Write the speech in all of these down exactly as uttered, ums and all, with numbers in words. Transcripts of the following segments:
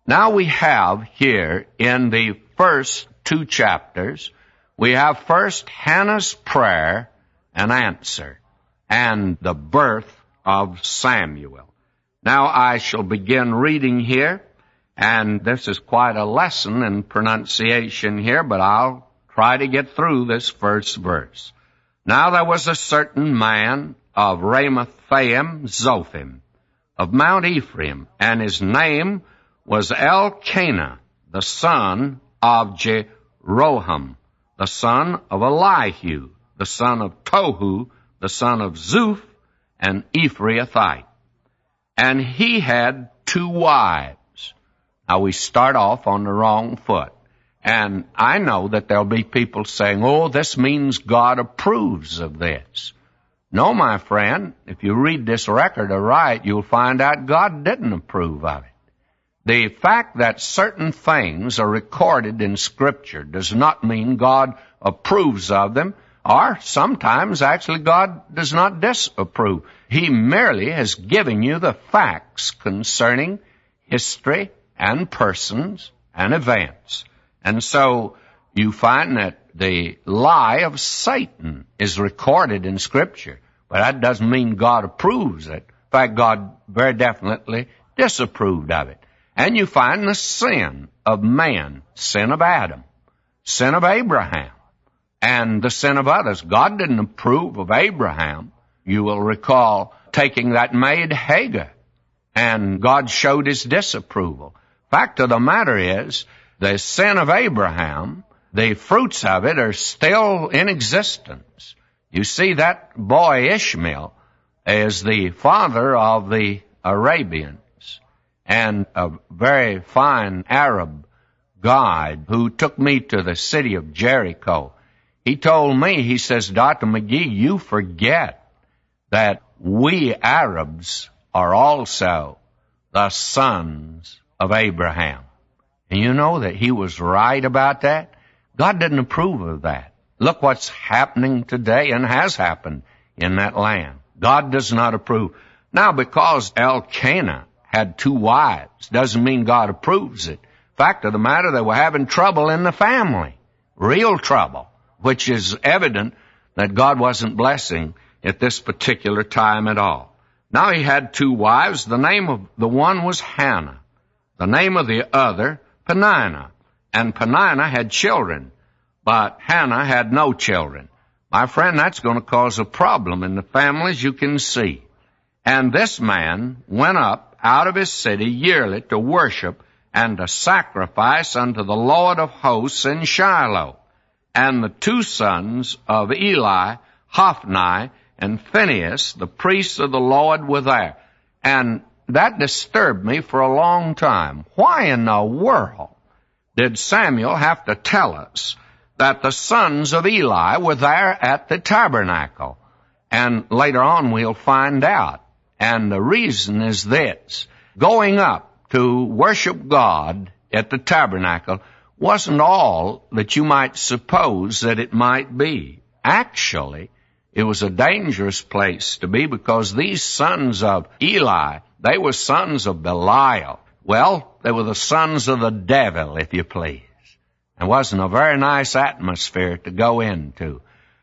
Now we have here in the first two chapters, we have first Hannah's prayer and answer, and the birth of Samuel. Now I shall begin reading here, and this is quite a lesson in pronunciation here, but I'll try to get through this first verse. Now there was a certain man of Ramathaim Zophim, of Mount Ephraim, and his name was Elkanah, the son of Jeroham, the son of Elihu, the son of Tohu, the son of Zuph, an Ephrathite. And he had two wives. Now we start off on the wrong foot. And I know that there'll be people saying, oh, this means God approves of this. No, my friend, if you read this record aright, you'll find out God didn't approve of it. The fact that certain things are recorded in Scripture does not mean God approves of them, or sometimes actually God does not disapprove. He merely has given you the facts concerning history and persons and events. And so you find that the lie of Satan is recorded in Scripture, but that doesn't mean God approves it. In fact, God very definitely disapproved of it. And you find the sin of man, sin of Adam, sin of Abraham, and the sin of others. God didn't approve of Abraham. You will recall taking that maid Hagar, and God showed his disapproval. Fact of the matter is, the sin of Abraham, the fruits of it are still in existence. You see, that boy Ishmael is the father of the Arabians, and a very fine Arab guide who took me to the city of Jericho. He told me, he says, Doctor McGee, you forget that we Arabs are also the sons of Abraham. And you know that he was right about that? God didn't approve of that. Look what's happening today and has happened in that land. God does not approve. Now, because Elkanah had two wives doesn't mean God approves it. Fact of the matter, they were having trouble in the family, real trouble, which is evident that God wasn't blessing at this particular time at all. Now he had two wives. The name of the one was Hannah, the name of the other Peninnah, and Peninnah had children, but Hannah had no children. My friend, that's going to cause a problem in the families, you can see. And this man went up out of his city yearly to worship and to sacrifice unto the Lord of hosts in Shiloh. And the two sons of Eli, Hophni and Phinehas, the priests of the Lord, were there. And that disturbed me for a long time. Why in the world did Samuel have to tell us that the sons of Eli were there at the tabernacle? And later on we'll find out. And the reason is this. Going up to worship God at the tabernacle wasn't all that you might suppose that it might be. Actually, it was a dangerous place to be because these sons of Eli, they were sons of Belial. Well, they were the sons of the devil, if you please. It wasn't a very nice atmosphere to go into.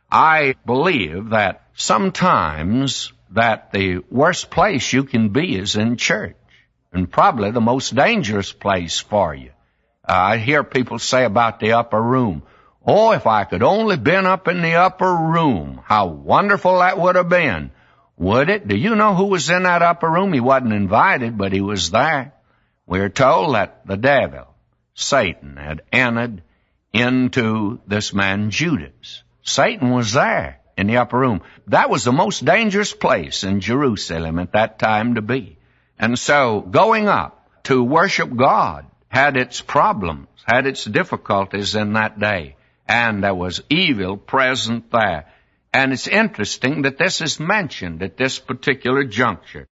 I believe that sometimes that the worst place you can be is in church, and probably the most dangerous place for you. Uh, I hear people say about the upper room, oh, if I could only been up in the upper room, how wonderful that would have been. Would it? Do you know who was in that upper room? He wasn't invited, but he was there. We're told that the devil, Satan, had entered into this man Judas. Satan was there in the upper room. That was the most dangerous place in Jerusalem at that time to be. And so going up to worship God had its problems, had its difficulties in that day. And there was evil present there. And it's interesting that this is mentioned at this particular juncture.